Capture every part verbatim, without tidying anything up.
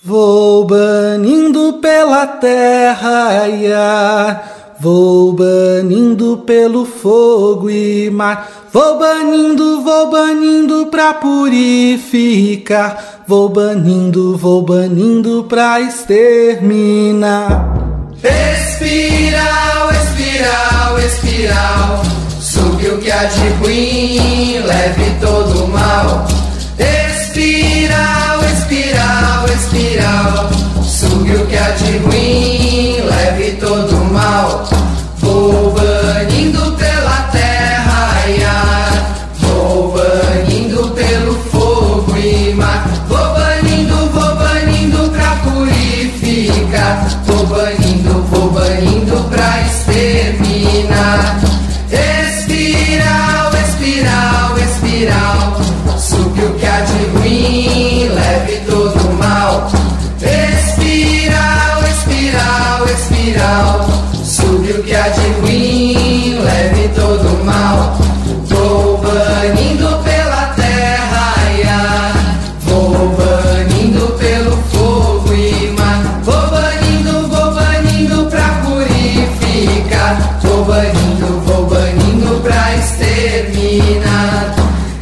Vou banindo pela terra e ar, vou banindo pelo fogo e mar, vou banindo, vou banindo pra purificar, vou banindo, vou banindo pra exterminar. Espiral, espiral, espiral, sugue o que há de ruim, leve todo o mal. Espiral, espiral, espiral, sugue o que há de ruim, leve todo o mal. Vou banindo pela terra e ar, vou banindo pelo fogo e mar, vou banindo, vou banindo pra purificar, vou banindo, vou banindo pra exterminar. Espiral, espiral, espiral, sugue o que há de ruim, leve todo o mal. Espiral, espiral, espiral, sugue o que há de ruim, leve todo o mal. Vou banindo pela terra e ar, vou banindo pelo fogo e mar, vou banindo, vou banindo pra purificar, vou banindo, vou banindo pra exterminar.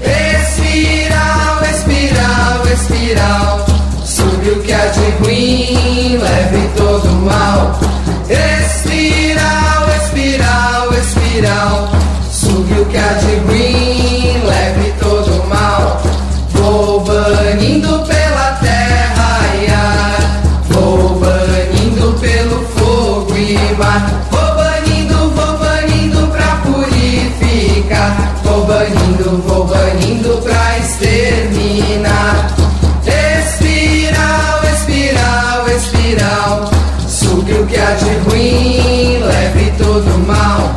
Espiral, espiral, espiral, sugue o que há de ruim, leve todo o mal. Espiral, espiral, espiral, sugue o que há de ruim, leve todo o mal. Vou banindo pela terra e ar, vou banindo pelo fogo e mar, vou banindo, vou banindo pra purificar, vou banindo, vou banindo pra exterminar. Espiral, espiral, espiral, sugue o que há de ruim, leve todo o mal.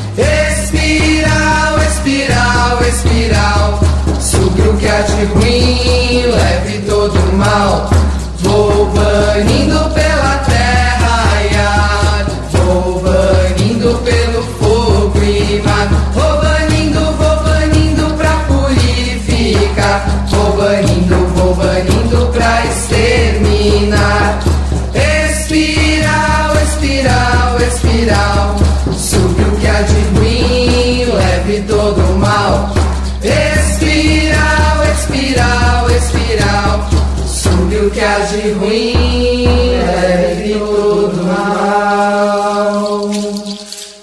Espiral, espiral, espiral, sugue o que há de ruim, leve todo o mal. Vou banindo pela terra e ar, vou banindo pelo fogo e mar, vou banindo, vou banindo pra purificar, vou banindo, vou banindo pra exterminar. Espiral, espiral, espiral, sugue o que há de ruim, leve todo o mal. Espiral, espiral, espiral, sugue o que há de ruim, leve todo o mal.